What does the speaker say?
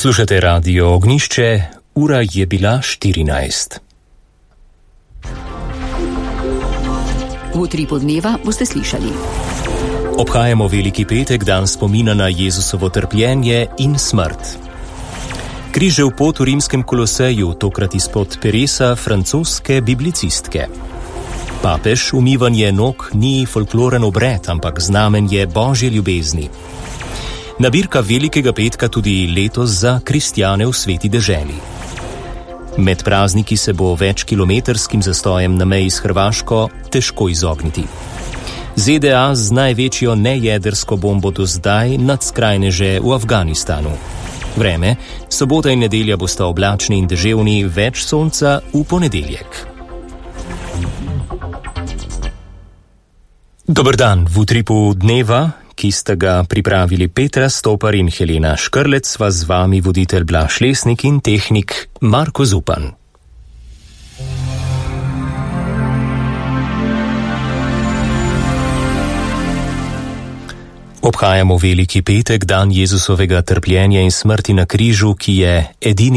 Poslušate Radio Ognišče, ura je bila 14. V Utripu dneva boste slišali. Obhajamo Veliki petek, dan spomina na Jezusovo trpljenje in smrt. Križev pot v rimskem Koloseju, tokrat izpod peresa francoske biblicistke. Papež, umivanje nog ni folkloren obred, ampak znamenje Božje ljubezni. Nabirka Velikega petka tudi letos za kristjane v sveti deželi. Med prazniki se bo večkilometrskim zastojem na meji s Hrvaško težko izogniti. ZDA z največjo nejedrsko bombo do zdaj nad skrajneže v Afganistanu. Vreme, sobota in nedelja bosta oblačni in deževni, več sonca v ponedeljek. Dober dan, v Utripu dneva, ki sta ga pripravili Petra Stopar in Helena Škrlec, sva z vami voditelj Blaž Lesnik in tehnik Marko Zupan. Obhajamo Veliki petek, dan Jezusovega trpljenja in smrti na križu, ki je edini